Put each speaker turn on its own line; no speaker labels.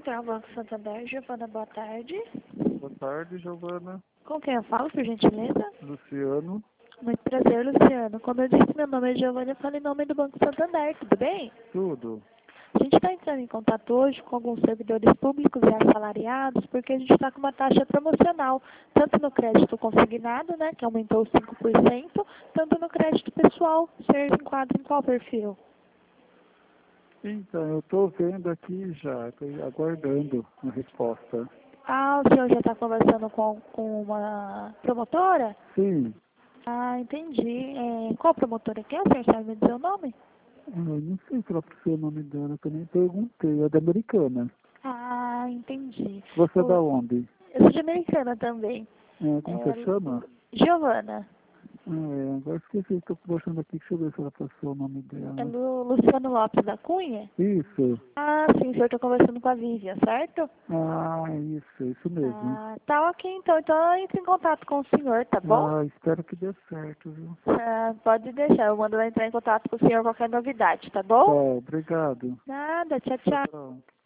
Central Banco Santander, Giovana, boa tarde.
Boa tarde, Giovana.
Com quem eu falo, por gentileza?
Luciano.
Muito prazer, Luciano. Como eu disse, meu nome é Giovana e eu falo em nome do Banco Santander, tudo bem?
Tudo.
A gente está entrando em contato hoje com alguns servidores públicos e assalariados, porque a gente está com uma taxa promocional, tanto no crédito consignado, né, que aumentou 5%, tanto no crédito pessoal. O senhor se enquadra em qual perfil?
Então, eu estou vendo aqui já, estou aguardando a resposta.
Ah, o senhor já está conversando com uma promotora?
Sim.
Ah, entendi. Qual promotora que é? O senhor sabe me dizer o nome?
Eu não sei falar para você o nome dela, eu também perguntei. É da Americana.
Ah, entendi.
Você é da onde?
Eu sou de Americana também.
Como você chama?
Giovana.
Agora esqueci, estou puxando aqui, deixa eu ver se ela passou o nome
É
dela.
do Luciano Lopes da Cunha?
Isso.
Ah, sim, o senhor está conversando com a Vivian, certo?
Isso mesmo.
Ah, tá ok, então. Então eu entro em contato com o senhor, tá bom?
Espero que dê certo, viu?
Ah, pode deixar, eu mando ela entrar em contato com o senhor qualquer novidade, tá
Tá,
bom?
obrigado.
Nada, tchau,
Tchau,
tchau.
tchau.